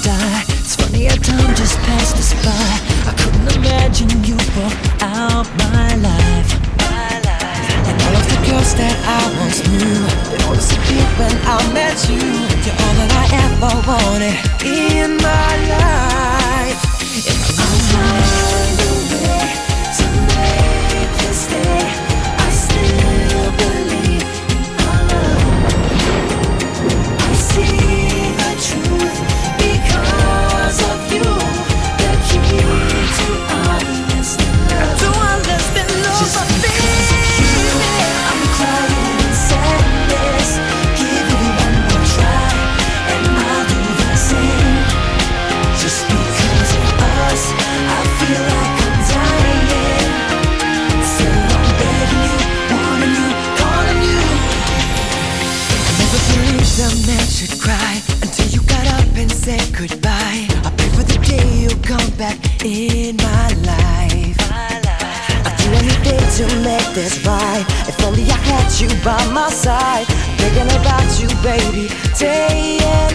die. It's funny how time just passed us by. I couldn't imagine you walked out my life. And all of the girls that I once knew, they all disappeared when I met you. You're all that I ever wanted in my life. I'll find a way to make you stay. I still believe in our love. I see the truth because of you. The key to understand love. To understand love. Just because of you, I'm crying in sadness. Give it one more try, and I'll do the same. Just because of us, I feel like I'm dying. So I'm begging you, wanting you, calling you. I never believed a man should cry until you got up and said goodbye. I pray for the day you'll come back in my life. I'd do anything to make this right. If only I had you by my side, thinking about you, baby, day and